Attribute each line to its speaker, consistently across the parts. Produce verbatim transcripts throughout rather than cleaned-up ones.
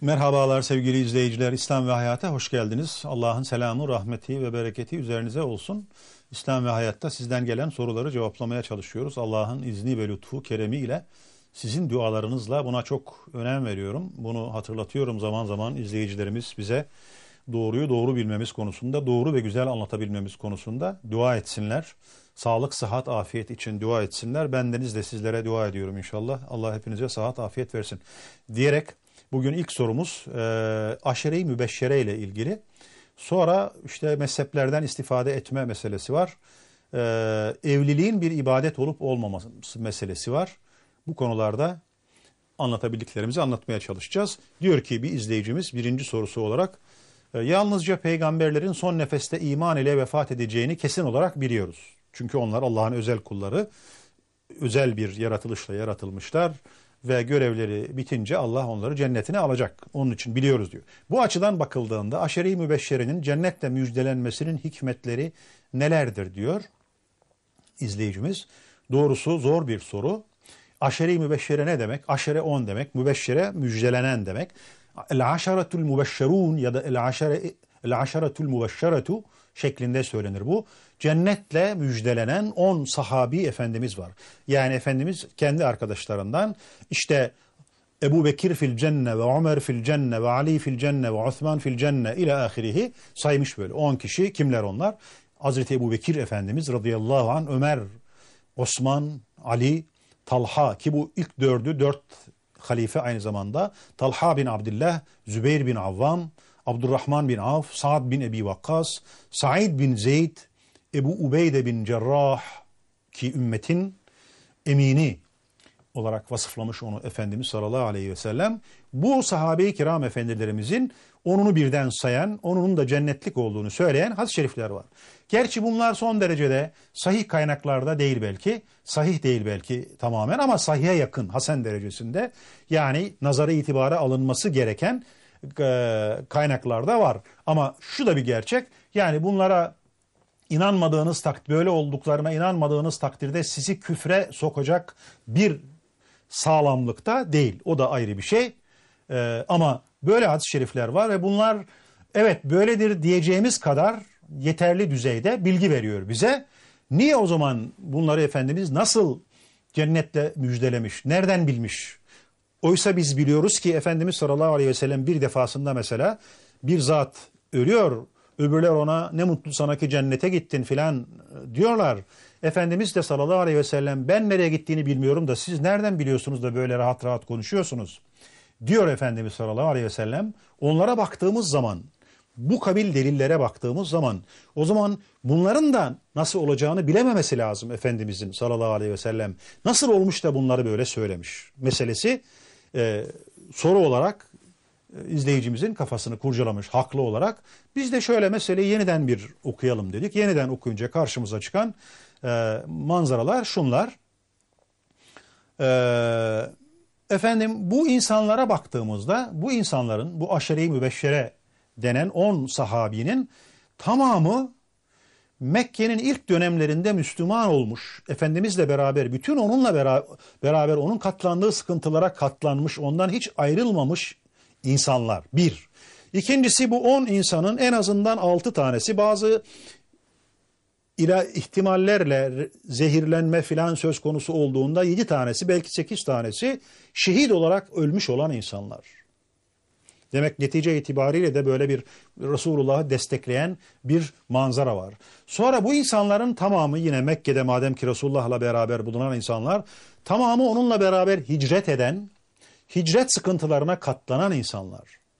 Speaker 1: Merhabalar sevgili izleyiciler. İslam ve Hayat'a hoş geldiniz. Allah'ın selamı, rahmeti ve bereketi üzerinize olsun. İslam ve Hayat'ta sizden gelen soruları cevaplamaya çalışıyoruz. Allah'ın izni ve lütfu, keremiyle, sizin dualarınızla buna çok önem veriyorum. Bunu hatırlatıyorum zaman zaman izleyicilerimiz bize doğruyu doğru bilmemiz konusunda, doğru ve güzel anlatabilmemiz konusunda dua etsinler. Sağlık, sıhhat, afiyet için dua etsinler. Bendeniz de sizlere dua ediyorum inşallah. Allah hepinize sıhhat, afiyet versin diyerek bugün ilk sorumuz e, aşere-i mübeşşere ile ilgili. Sonra işte mezheplerden istifade etme meselesi var. E, evliliğin bir ibadet olup olmaması meselesi var. Bu konularda anlatabildiklerimizi anlatmaya çalışacağız. Diyor ki bir izleyicimiz birinci sorusu olarak e, yalnızca peygamberlerin son nefeste iman ile vefat edeceğini kesin olarak biliyoruz. Çünkü onlar Allah'ın özel kulları, özel bir yaratılışla yaratılmışlar. Ve görevleri bitince Allah onları cennetine alacak. Onun için biliyoruz diyor. Bu açıdan bakıldığında aşere-i mübeşşerenin cennetle müjdelenmesinin hikmetleri nelerdir diyor izleyicimiz. Doğrusu zor bir soru. Aşere-i mübeşşere ne demek? Aşere on demek. Mübeşşere müjdelenen demek. El-aşaretul mübeşşerun ya da el-aşaretul mübeşşeretu şeklinde söylenir bu. Cennetle müjdelenen on sahabi efendimiz var. Yani Efendimiz kendi arkadaşlarından işte Ebu Bekir fil cenne ve Ömer fil cenne ve Ali fil cenne ve Osman fil cenne ile ahirihi saymış böyle. on kişi. Kimler onlar? Hazreti Ebu Bekir Efendimiz radıyallahu anh, Ömer, Osman, Ali, Talha ki bu ilk dördü, dört halife aynı zamanda. Talha bin Abdullah, Zübeyir bin Avvam, Abdurrahman bin Avf, Sa'd bin Ebi Vakkas, Said bin Zeyd, Ebu Ubeyde bin Cerrah ki ümmetin emini olarak vasıflamış onu Efendimiz sallallahu aleyhi ve sellem. Bu sahabe-i kiram efendilerimizin onunu birden sayan, onunun da cennetlik olduğunu söyleyen hadis-i şerifler var. Gerçi bunlar son derecede sahih kaynaklarda değil belki, sahih değil belki tamamen ama sahihe yakın, hasen derecesinde. Yani nazara itibara alınması gereken kaynaklarda var. Ama şu da bir gerçek, yani bunlara inanmadığınız takdirde, böyle olduklarına inanmadığınız takdirde sizi küfre sokacak bir sağlamlıkta değil. O da ayrı bir şey. Ee, ama böyle hadis-i şerifler var ve bunlar evet böyledir diyeceğimiz kadar yeterli düzeyde bilgi veriyor bize. Niye o zaman bunları Efendimiz nasıl cennetle müjdelemiş? Nereden bilmiş? Oysa biz biliyoruz ki Efendimiz sallallahu aleyhi ve sellem bir defasında mesela bir zat ölüyor. Öbürler ona ne mutlu sana ki cennete gittin filan diyorlar. Efendimiz de sallallahu aleyhi ve sellem ben nereye gittiğini bilmiyorum da siz nereden biliyorsunuz da böyle rahat rahat konuşuyorsunuz? Diyor Efendimiz sallallahu aleyhi ve sellem. Onlara baktığımız zaman, bu kabil delillere baktığımız zaman o zaman bunların da nasıl olacağını bilememesi lazım Efendimizin sallallahu aleyhi ve sellem. Nasıl olmuş da bunları böyle söylemiş meselesi e, soru olarak izleyicimizin kafasını kurcalamış haklı olarak. Biz de şöyle meseleyi yeniden bir okuyalım dedik. Yeniden okuyunca karşımıza çıkan e, manzaralar şunlar. E, efendim bu insanlara baktığımızda bu insanların, bu aşere-i mübeşşere denen on sahabinin tamamı Mekke'nin ilk dönemlerinde Müslüman olmuş. Efendimizle beraber, bütün onunla beraber, beraber onun katlandığı sıkıntılara katlanmış, ondan hiç ayrılmamış insanlar. Bir. İkincisi bu on insanın en azından altı tanesi bazı ila ihtimallerle zehirlenme filan söz konusu olduğunda yedi tanesi belki sekiz tanesi şehit olarak ölmüş olan insanlar. Demek netice itibariyle de böyle bir Resulullah'ı destekleyen bir manzara var. Sonra bu insanların tamamı yine Mekke'de madem ki Resulullah'la beraber bulunan insanlar tamamı onunla beraber hicret eden, hicret sıkıntılarına katlanan insanlar.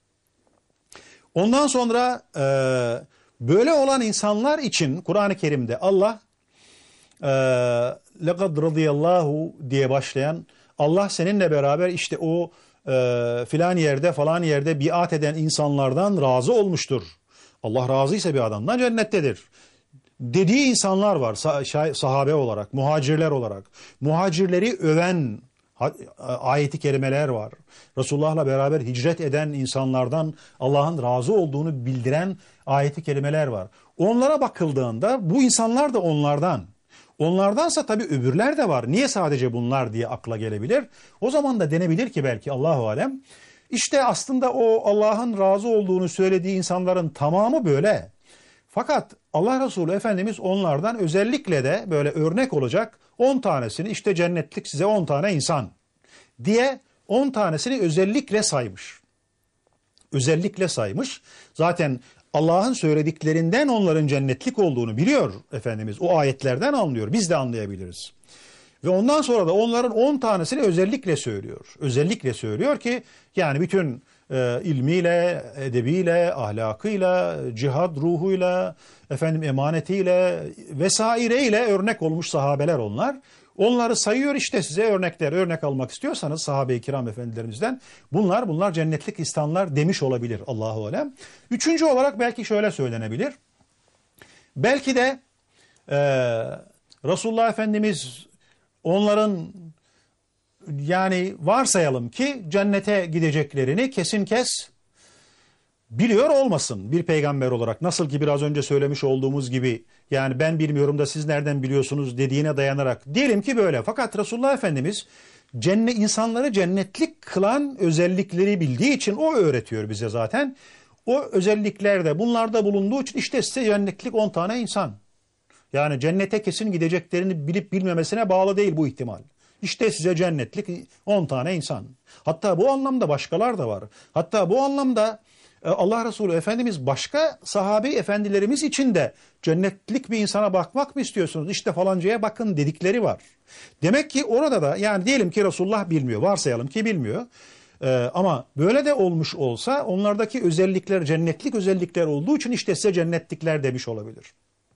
Speaker 1: Ondan sonra e, böyle olan insanlar için Kur'an-ı Kerim'de Allah e, لَقَدْ رَضِيَ اللّٰهُ diye başlayan Allah seninle beraber işte o e, filan yerde falan yerde biat eden insanlardan razı olmuştur. Allah razıysa bir adamdan cennettedir. Dediği insanlar var sahabe olarak, muhacirler olarak. Muhacirleri öven ayeti kerimeler var. Resulullah'la beraber hicret eden insanlardan Allah'ın razı olduğunu bildiren ayeti kerimeler var. Onlara bakıldığında bu insanlar da onlardan. Onlardansa tabii öbürler de var. Niye sadece bunlar diye akla gelebilir. O zaman da denebilir ki belki Allahu alem İşte aslında o Allah'ın razı olduğunu söylediği insanların tamamı böyle. Fakat Allah Resulü Efendimiz onlardan özellikle de böyle örnek olacak on tanesini, işte cennetlik size on tane insan diye on tanesini özellikle saymış. Özellikle saymış. Zaten Allah'ın söylediklerinden onların cennetlik olduğunu biliyor Efendimiz. O ayetlerden anlıyor. Biz de anlayabiliriz. Ve ondan sonra da onların on tanesini özellikle söylüyor. Özellikle söylüyor ki yani bütün e, ilmiyle, edebiyle, ahlakıyla, cihad ruhuyla, efendim emanetiyle vesaireyle örnek olmuş sahabeler onlar. Onları sayıyor, işte size örnekler, örnek almak istiyorsanız sahabe-i kiram efendilerimizden bunlar bunlar cennetlik insanlar demiş olabilir Allahu alem. Üçüncü olarak belki şöyle söylenebilir. Belki de e, Resulullah Efendimiz onların yani varsayalım ki cennete gideceklerini kesin kes biliyor olmasın bir peygamber olarak. Nasıl ki biraz önce söylemiş olduğumuz gibi yani ben bilmiyorum da siz nereden biliyorsunuz dediğine dayanarak diyelim ki böyle. Fakat Resulullah Efendimiz cennet, insanları cennetlik kılan özellikleri bildiği için o öğretiyor bize zaten. O özelliklerde bunlarda bulunduğu için işte size cennetlik on tane insan. Yani cennete kesin gideceklerini bilip bilmemesine bağlı değil bu ihtimal. İşte size cennetlik on tane insan. Hatta bu anlamda başkalar da var. Hatta bu anlamda Allah Resulü Efendimiz başka sahabe efendilerimiz için de cennetlik bir insana bakmak mı istiyorsunuz? İşte falancaya bakın dedikleri var. Demek ki orada da yani diyelim ki Resulullah bilmiyor, varsayalım ki bilmiyor. Ee, ama böyle de olmuş olsa onlardaki özellikler cennetlik özellikler olduğu için işte size cennetlikler demiş olabilir.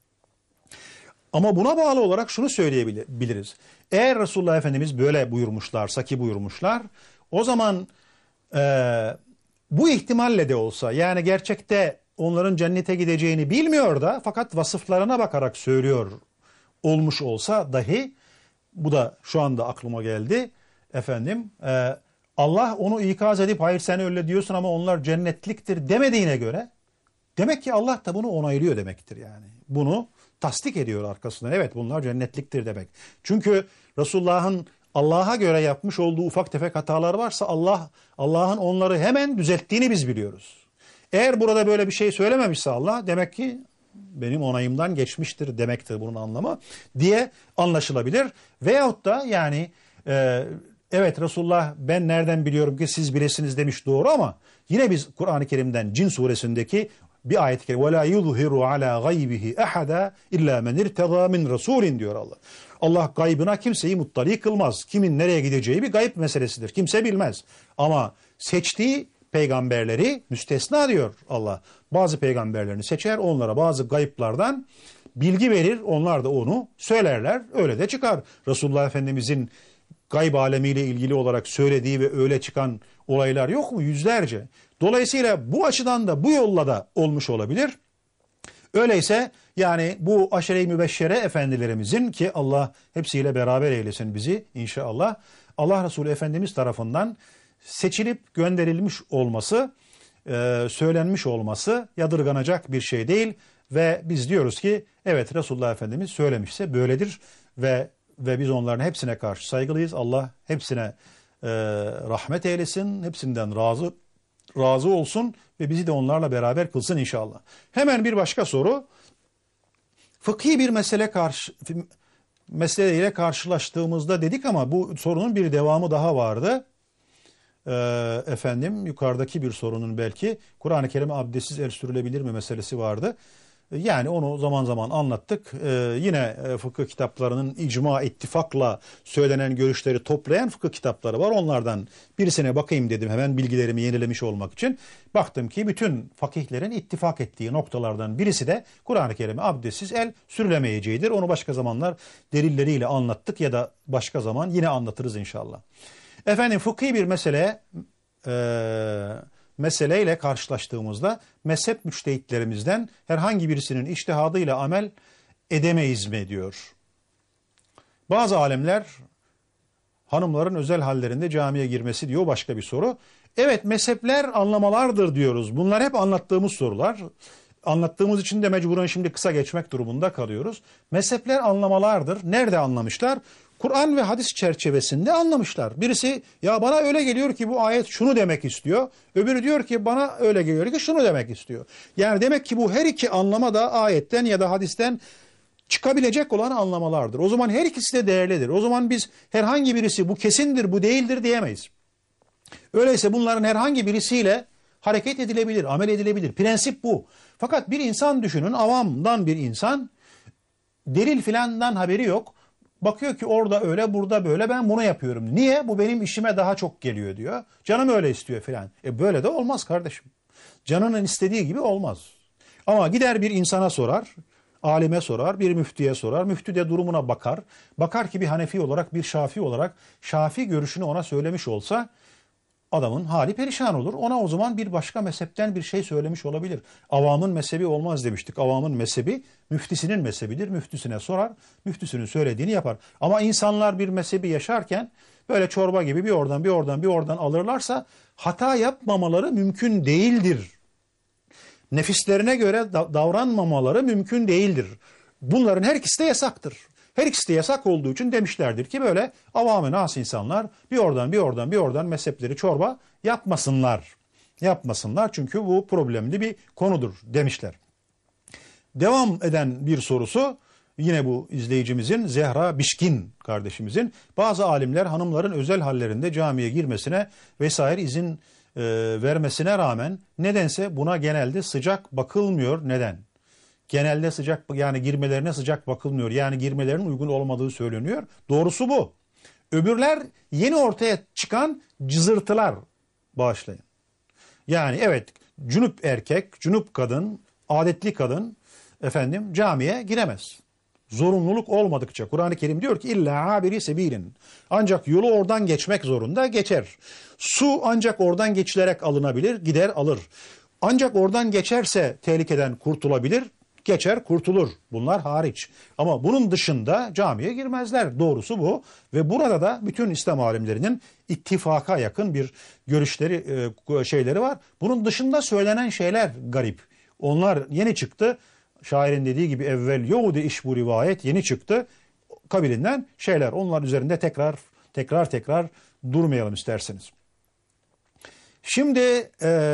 Speaker 1: Ama buna bağlı olarak şunu söyleyebiliriz. Eğer Resulullah Efendimiz böyle buyurmuşlarsa ki buyurmuşlar, o zaman e, bu ihtimalle de olsa yani gerçekte onların cennete gideceğini bilmiyor da fakat vasıflarına bakarak söylüyor olmuş olsa dahi, bu da şu anda aklıma geldi efendim, e, Allah onu ikaz edip hayır sen öyle diyorsun ama onlar cennetliktir demediğine göre demek ki Allah da bunu onaylıyor demektir yani. Bunu tasdik ediyor arkasından. Evet bunlar cennetliktir demek. Çünkü Resulullah'ın Allah'a göre yapmış olduğu ufak tefek hatalar varsa Allah Allah'ın onları hemen düzelttiğini biz biliyoruz. Eğer burada böyle bir şey söylememişse Allah demek ki benim onayımdan geçmiştir demektir bunun anlamı diye anlaşılabilir. Veyahut da yani e, evet Resulullah ben nereden biliyorum ki siz bilesiniz demiş doğru ama yine biz Kur'an-ı Kerim'den Cin suresindeki bir ayet-i kerime وَلَا يُظْهِرُ عَلَى غَيْبِهِ اَحَدًا اِلَّا مَنْ اِرْتَضَى مِنْ رَسُولٍ diyor Allah. Allah gaybına kimseyi muttali kılmaz. Kimin nereye gideceği bir gayb meselesidir. Kimse bilmez. Ama seçtiği peygamberleri müstesna diyor Allah. Bazı peygamberlerini seçer, onlara bazı gayıplardan bilgi verir. Onlar da onu söylerler. Öyle de çıkar. Resulullah Efendimizin gayb alemiyle ilgili olarak söylediği ve öyle çıkan olaylar yok mu? Yüzlerce. Dolayısıyla bu açıdan da bu yolla da olmuş olabilir. Öyleyse yani bu aşere-i mübeşşere efendilerimizin ki Allah hepsiyle beraber eylesin bizi inşallah. Allah Resulü Efendimiz tarafından seçilip gönderilmiş olması, e, söylenmiş olması yadırganacak bir şey değil. Ve biz diyoruz ki evet Resulullah Efendimiz söylemişse böyledir ve ve biz onların hepsine karşı saygılıyız. Allah hepsine e, rahmet eylesin, hepsinden razı razı olsun ve bizi de onlarla beraber kılsın inşallah. Hemen bir başka soru. Fıkhi bir mesele karşı meseleyle karşılaştığımızda dedik ama bu sorunun bir devamı daha vardı. Ee, efendim yukarıdaki bir sorunun belki Kur'an-ı Kerim'e abdestsiz el sürülebilir mi meselesi vardı. Yani onu zaman zaman anlattık. Ee, yine fıkıh kitaplarının icma ittifakla söylenen görüşleri toplayan fıkıh kitapları var. Onlardan birisine bakayım dedim hemen bilgilerimi yenilemiş olmak için. Baktım ki bütün fakihlerin ittifak ettiği noktalardan birisi de Kur'an-ı Kerim'e abdestsiz el sürülemeyeceğidir. Onu başka zamanlar delilleriyle anlattık ya da başka zaman yine anlatırız inşallah. Efendim fıkhi bir mesele eee meseleyle karşılaştığımızda mezhep müçtehitlerimizden herhangi birisinin içtihadıyla amel edemeyiz mi diyor. Bazı alemler hanımların özel hallerinde camiye girmesi diyor başka bir soru. Evet mezhepler anlamalardır diyoruz. Bunlar hep anlattığımız sorular. anlattığımız için de mecburen şimdi kısa geçmek durumunda kalıyoruz. Mezhepler anlamalardır. Nerede anlamışlar? Kur'an ve hadis çerçevesinde anlamışlar. Birisi ya bana öyle geliyor ki bu ayet şunu demek istiyor. Öbürü diyor ki bana öyle geliyor ki şunu demek istiyor. Yani demek ki bu her iki anlama da ayetten ya da hadisten çıkabilecek olan anlamalardır. O zaman her ikisi de değerlidir. O zaman biz herhangi birisi bu kesindir, bu değildir diyemeyiz. Öyleyse bunların herhangi birisiyle hareket edilebilir, amel edilebilir. Prensip bu. Fakat bir insan düşünün, avamdan bir insan, delil filandan haberi yok. Bakıyor ki orada öyle, burada böyle, ben bunu yapıyorum. Niye? Bu benim işime daha çok geliyor diyor. Canım öyle istiyor filan. E böyle de olmaz kardeşim. Canının istediği gibi olmaz. Ama gider bir insana sorar, alime sorar, bir müftüye sorar. Müftü de durumuna bakar. Bakar ki bir Hanefi olarak, bir Şafii olarak Şafii görüşünü ona söylemiş olsa adamın hali perişan olur. Ona o zaman bir başka mezhepten bir şey söylemiş olabilir. Avamın mezhebi olmaz demiştik. Avamın mezhebi müftisinin mezhebidir. Müftüsüne sorar, müftüsünün söylediğini yapar. Ama insanlar bir mezhebi yaşarken böyle çorba gibi bir oradan bir oradan bir oradan alırlarsa hata yapmamaları mümkün değildir. Nefislerine göre davranmamaları mümkün değildir. Bunların her ikisi de yasaktır. Her ikisi de yasak olduğu için demişlerdir ki böyle avam-ı nas insanlar bir oradan bir oradan bir oradan mezhepleri çorba yapmasınlar. Yapmasınlar çünkü bu problemli bir konudur demişler. Devam eden bir sorusu yine bu izleyicimizin, Zehra Bişkin kardeşimizin, bazı alimler hanımların özel hallerinde camiye girmesine vesaire izin e, vermesine rağmen nedense buna genelde sıcak bakılmıyor. Neden? Genelde sıcak, yani girmelerine sıcak bakılmıyor. Yani girmelerinin uygun olmadığı söyleniyor. Doğrusu bu. Öbürler yeni ortaya çıkan cızırtılar, bağışlayın. Yani evet, cünüp erkek, cünüp kadın, adetli kadın efendim camiye giremez. Zorunluluk olmadıkça. Kur'an-ı Kerim diyor ki illa abiri sebilin. Ancak yolu oradan geçmek zorunda, geçer. Su ancak oradan geçilerek alınabilir, gider alır. Ancak oradan geçerse tehlikeden kurtulabilir, geçer kurtulur. Bunlar hariç. Ama bunun dışında camiye girmezler. Doğrusu bu. Ve burada da bütün İslam alimlerinin ittifaka yakın bir görüşleri, şeyleri var. Bunun dışında söylenen şeyler garip. Onlar yeni çıktı. Şairin dediği gibi evvel yoğdu iş bu rivayet yeni çıktı. Kabilinden şeyler. Onlar üzerinde tekrar tekrar tekrar durmayalım isterseniz. Şimdi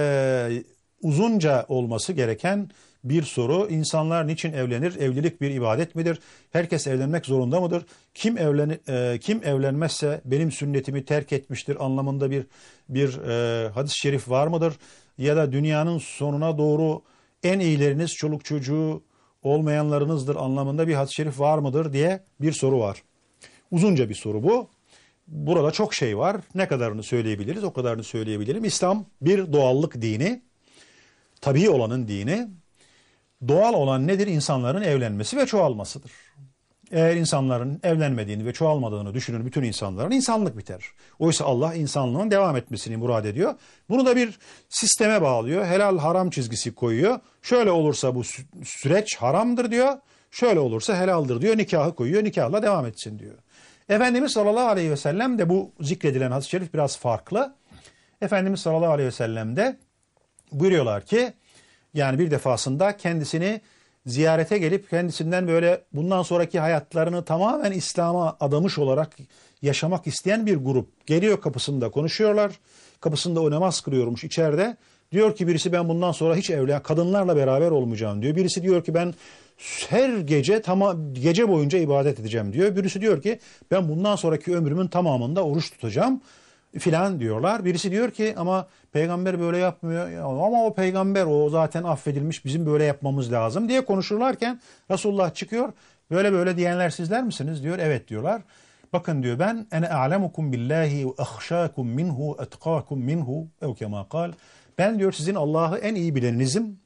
Speaker 1: e, uzunca olması gereken bir soru. İnsanlar niçin evlenir? Evlilik bir ibadet midir? Herkes evlenmek zorunda mıdır? Kim evlen e, kim evlenmezse benim sünnetimi terk etmiştir anlamında bir bir e, hadis-i şerif var mıdır? Ya da dünyanın sonuna doğru en iyileriniz çoluk çocuğu olmayanlarınızdır anlamında bir hadis-i şerif var mıdır diye bir soru var. Uzunca bir soru bu. Burada çok şey var. Ne kadarını söyleyebiliriz, o kadarını söyleyebilirim. İslam bir doğallık dini, tabii olanın dini. Doğal olan nedir? İnsanların evlenmesi ve çoğalmasıdır. Eğer insanların evlenmediğini ve çoğalmadığını düşünün bütün insanların, insanlık biter. Oysa Allah insanlığın devam etmesini murad ediyor. Bunu da bir sisteme bağlıyor. Helal haram çizgisi koyuyor. Şöyle olursa bu süreç haramdır diyor. Şöyle olursa helaldir diyor. Nikahı koyuyor. Nikahla devam etsin diyor. Efendimiz sallallahu aleyhi ve sellem de bu zikredilen hadis-i şerif biraz farklı. Efendimiz sallallahu aleyhi ve sellem de buyuruyorlar ki yani bir defasında kendisini ziyarete gelip kendisinden böyle bundan sonraki hayatlarını tamamen İslam'a adamış olarak yaşamak isteyen bir grup geliyor, kapısında konuşuyorlar. Kapısında o namaz kılıyormuş içeride. Diyor ki birisi ben bundan sonra hiç evlen kadınlarla beraber olmayacağım diyor. Birisi diyor ki ben her gece tamam gece boyunca ibadet edeceğim diyor. Birisi diyor ki ben bundan sonraki ömrümün tamamında oruç tutacağım filan diyorlar. Birisi diyor ki ama peygamber böyle yapmıyor ama o peygamber o zaten affedilmiş bizim böyle yapmamız lazım diye konuşurlarken Resulullah çıkıyor. Böyle böyle diyenler sizler misiniz diyor. Evet diyorlar. Bakın diyor ben ene a'lemukum billahi ve ahşakum minhu etqakum minhu ev kema kal. Ben diyor sizin Allah'ı en iyi bileninizim.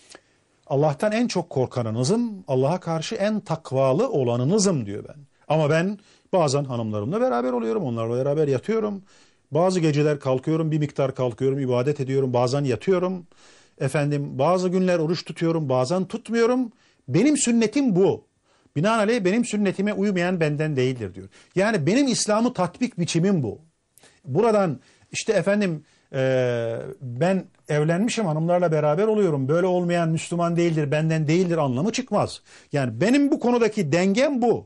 Speaker 1: Allah'tan en çok korkanınızım. Allah'a karşı en takvalı olanınızım diyor ben. Ama ben bazen hanımlarımla beraber oluyorum. Onlarla beraber yatıyorum. Bazı geceler kalkıyorum, bir miktar kalkıyorum, ibadet ediyorum. Bazen yatıyorum. Efendim bazı günler oruç tutuyorum, bazen tutmuyorum. Benim sünnetim bu. Binaenaleyh benim sünnetime uymayan benden değildir diyor. Yani benim İslam'ı tatbik biçimim bu. Buradan işte efendim e, ben evlenmişim, hanımlarla beraber oluyorum, böyle olmayan Müslüman değildir, benden değildir anlamı çıkmaz. Yani benim bu konudaki dengem bu.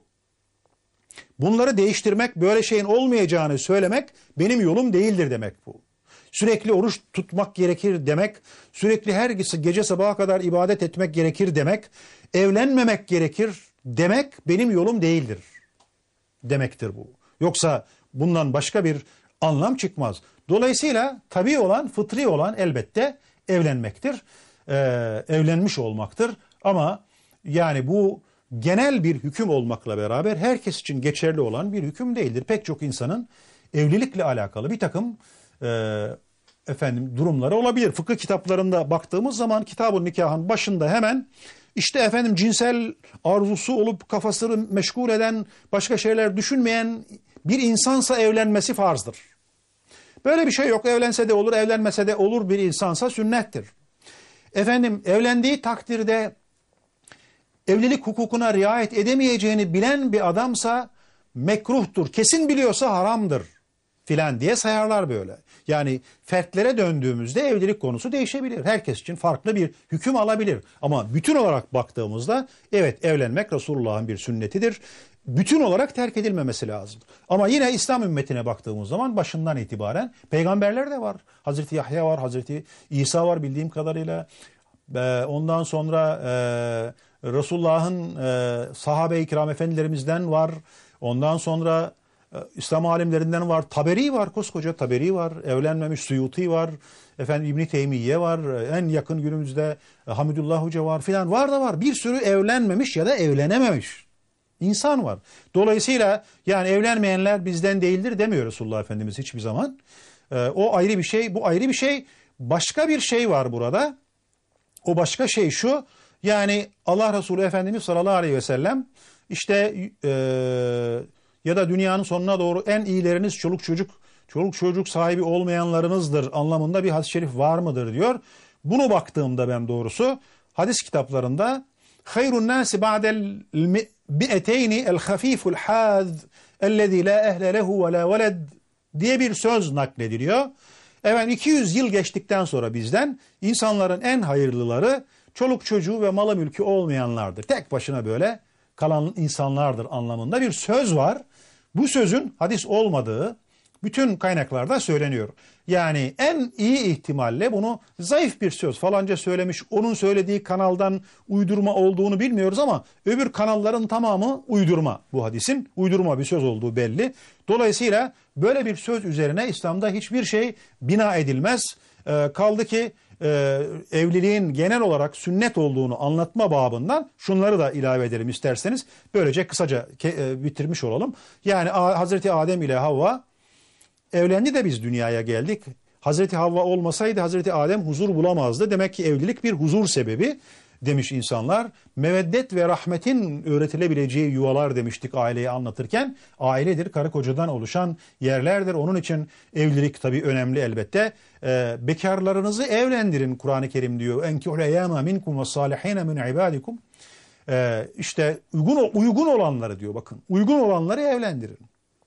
Speaker 1: Bunları değiştirmek, böyle şeyin olmayacağını söylemek benim yolum değildir demek bu. Sürekli oruç tutmak gerekir demek, sürekli her gece sabaha kadar ibadet etmek gerekir demek, evlenmemek gerekir demek benim yolum değildir demektir bu. Yoksa bundan başka bir anlam çıkmaz. Dolayısıyla tabii olan, fıtri olan elbette evlenmektir, ee, evlenmiş olmaktır. Ama yani bu genel bir hüküm olmakla beraber herkes için geçerli olan bir hüküm değildir. Pek çok insanın evlilikle alakalı bir takım e, efendim durumları olabilir. Fıkıh kitaplarında baktığımız zaman Kitab-ı Nikah'ın başında hemen işte efendim cinsel arzusu olup kafasını meşgul eden, başka şeyler düşünmeyen bir insansa evlenmesi farzdır. Böyle bir şey yok. Evlense de olur, evlenmese de olur bir insansa sünnettir. Efendim evlendiği takdirde evlilik hukukuna riayet edemeyeceğini bilen bir adamsa mekruhtur. Kesin biliyorsa haramdır filan diye sayarlar böyle. Yani fertlere döndüğümüzde evlilik konusu değişebilir. Herkes için farklı bir hüküm alabilir. Ama bütün olarak baktığımızda evet, evlenmek Resulullah'ın bir sünnetidir. Bütün olarak terk edilmemesi lazım. Ama yine İslam ümmetine baktığımız zaman başından itibaren peygamberler de var. Hazreti Yahya var, Hazreti İsa var bildiğim kadarıyla. Ondan sonra e, Resulullah'ın e, sahabe-i kiram efendilerimizden var. Ondan sonra e, İslam alimlerinden var. Taberi var, koskoca Taberi var. Evlenmemiş Suyuti var. Efendim İbn-i Teymiye var. En yakın günümüzde e, Hamidullah Hoca var filan. Var da var. Bir sürü evlenmemiş ya da evlenememiş insan var. Dolayısıyla yani evlenmeyenler bizden değildir demiyor Resulullah Efendimiz hiçbir zaman. E, o ayrı bir şey, bu ayrı bir şey. Başka bir şey var burada. O başka şey şu, yani Allah Resulü Efendimiz sallallahu aleyhi ve sellem işte e, ya da dünyanın sonuna doğru en iyileriniz çoluk çocuk, çoluk çocuk sahibi olmayanlarınızdır anlamında bir hadis-i şerif var mıdır diyor. Bunu baktığımda ben doğrusu hadis kitaplarında hayrun nasi ba'del bi'eteyni el hafiful haz ellezî la ehle lehu ve la veled diye bir söz naklediliyor. Evet, iki yüz yıl geçtikten sonra bizden insanların en hayırlıları çoluk çocuğu ve malı mülkü olmayanlardır. Tek başına böyle kalan insanlardır anlamında bir söz var. Bu sözün hadis olmadığı bütün kaynaklarda söyleniyor. Yani en iyi ihtimalle bunu zayıf bir söz falanca söylemiş, onun söylediği kanaldan uydurma olduğunu bilmiyoruz ama öbür kanalların tamamı uydurma, bu hadisin uydurma bir söz olduğu belli. Dolayısıyla böyle bir söz üzerine İslam'da hiçbir şey bina edilmez. Ee, kaldı ki e, evliliğin genel olarak sünnet olduğunu anlatma babından şunları da ilave edelim isterseniz. Böylece kısaca e, bitirmiş olalım. Yani Hazreti Adem ile Havva evlendi de biz dünyaya geldik. Hazreti Havva olmasaydı Hazreti Adem huzur bulamazdı. Demek ki evlilik bir huzur sebebi demiş insanlar. Meveddet ve rahmetin öğretilebileceği yuvalar demiştik aileyi anlatırken. Ailedir, karı kocadan oluşan yerlerdir. Onun için evlilik tabii önemli elbette. Ee, bekarlarınızı evlendirin Kur'an-ı Kerim diyor. Enkihul eyyâme minkum ve sâlihîne min ibâdikum. Ee, işte uygun, uygun olanları diyor bakın. Uygun olanları evlendirin.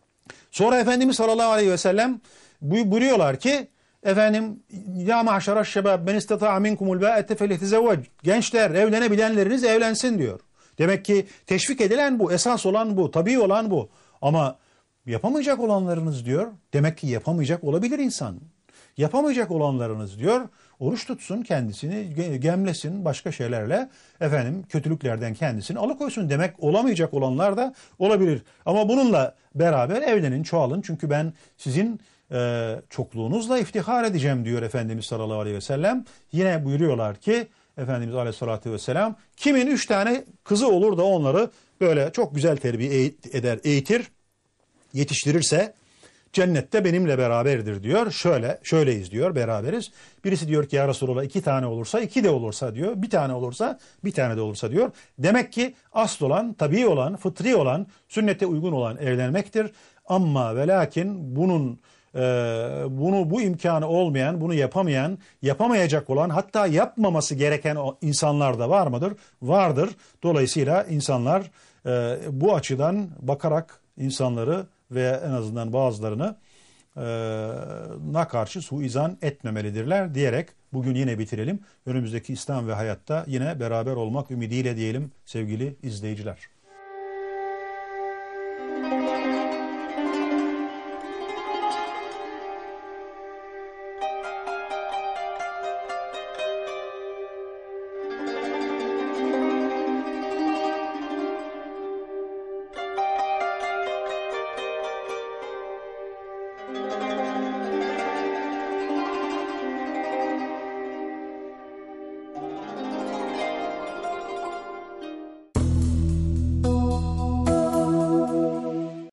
Speaker 1: Sonra Efendimiz sallallahu aleyhi ve sellem buyuruyorlar ki efendim ya maşara şebab men istata'a minkumul ba'ete felyetezevvec. Gençler, evlenebilenleriniz evlensin diyor. Demek ki teşvik edilen bu, esas olan bu, tabii olan bu. Ama yapamayacak olanlarınız diyor. Demek ki yapamayacak olabilir insan. Yapamayacak olanlarınız diyor. Oruç tutsun, kendisini gemlesin başka şeylerle, efendim kötülüklerden kendisini alıkoysun. Demek olamayacak olanlar da olabilir. Ama bununla beraber evlenin, çoğalın. Çünkü ben sizin e, çokluğunuzla iftihar edeceğim diyor Efendimiz sallallahu aleyhi ve sellem. Yine buyuruyorlar ki Efendimiz aleyhissalatü vesselam kimin üç tane kızı olur da onları böyle çok güzel terbiye eder, eğitir, yetiştirirse cennette benimle beraberdir diyor. Şöyle, şöyleyiz diyor, beraberiz. Birisi diyor ki ya Resulallah iki tane olursa, iki de olursa diyor. Bir tane olursa, bir tane de olursa diyor. Demek ki asıl olan, tabii olan, fıtri olan, sünnete uygun olan evlenmektir. Ama ve lakin bunun e, bunu bu imkanı olmayan, bunu yapamayan, yapamayacak olan, hatta yapmaması gereken insanlar da var mıdır? Vardır. Dolayısıyla insanlar e, bu açıdan bakarak insanları veya en azından bazılarını na karşı suizan etmemelidirler diyerek bugün yine bitirelim. Önümüzdeki İslam ve Hayat'ta yine beraber olmak ümidiyle diyelim sevgili izleyiciler.